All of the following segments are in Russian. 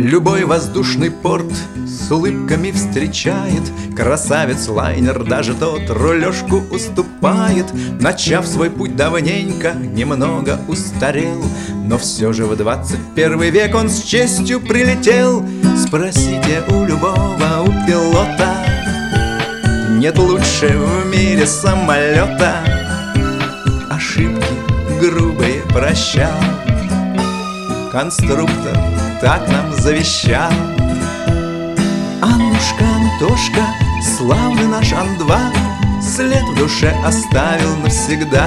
Любой воздушный порт с улыбками встречает. Красавец-лайнер, даже тот рулежку уступает. Начав свой путь давненько, немного устарел, но все же в 21 век он с честью прилетел. Спросите у любого, у пилота, нет лучше в мире самолета. Ошибки грубые прощал конструктор, так нам завещал. Аннушка, Антошка, славный наш Ан-2 след в душе оставил навсегда.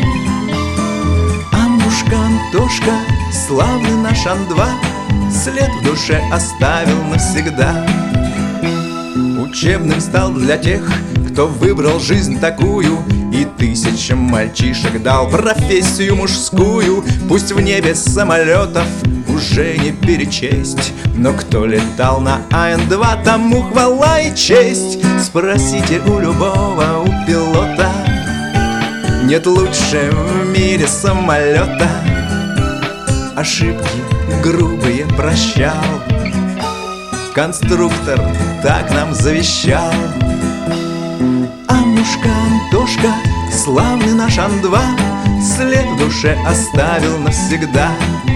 Аннушка, Антошка, славный наш Ан-2 след в душе оставил навсегда. Учебным стал для тех, кто выбрал жизнь такую и тысячам мальчишек дал профессию мужскую. Пусть в небе самолетов уже не перечесть, но кто летал на АН-2, тому хвала и честь. Спросите у любого, у пилота, нет лучше в мире самолета. Ошибки грубые прощал конструктор, так нам завещал. Аннушка, Антошка, славный наш Ан-2 след в душе оставил навсегда.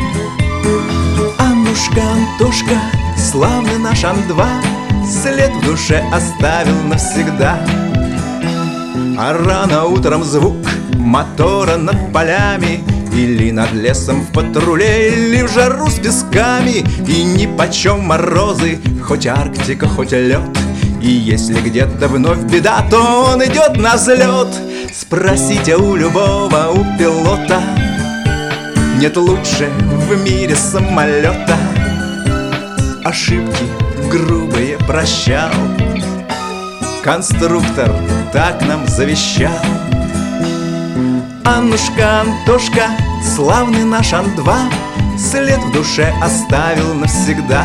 Аннушка, Антошка, славный наш Ан-2 след в душе оставил навсегда. А рано утром звук мотора над полями, или над лесом в патруле, или в жару с песками. И нипочем морозы, хоть Арктика, хоть лед. И если где-то вновь беда, то он идет на взлет. Спросите у любого, у пилота, нет лучше в мире самолета. Ошибки грубые прощал конструктор, так нам завещал. Аннушка, Антошка, славный наш Ан-2 след в душе оставил навсегда.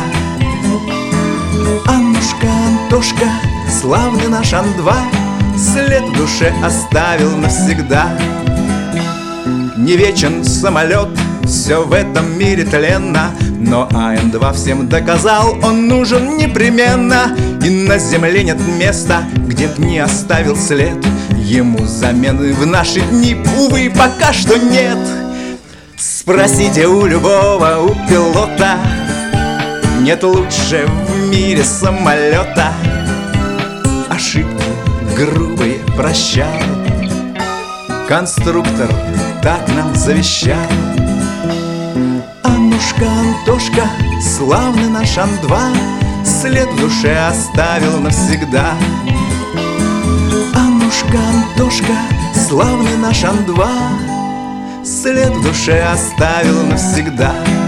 Аннушка, Антошка, славный наш Ан-2 след в душе оставил навсегда. Не вечен самолет, все в этом мире тленно, но АН-2 всем доказал, он нужен непременно. И на земле нет места, где б не оставил след. Ему замены в наши дни, увы, пока что нет. Спросите у любого, у пилота, нет лучше в мире самолета. Ошибки грубые прощал конструктор, так нам завещал. Аннушка, Антошка, славный наш Ан-2 след в душе оставил навсегда. Аннушка, Антошка, славный наш Ан-2 след в душе оставил навсегда.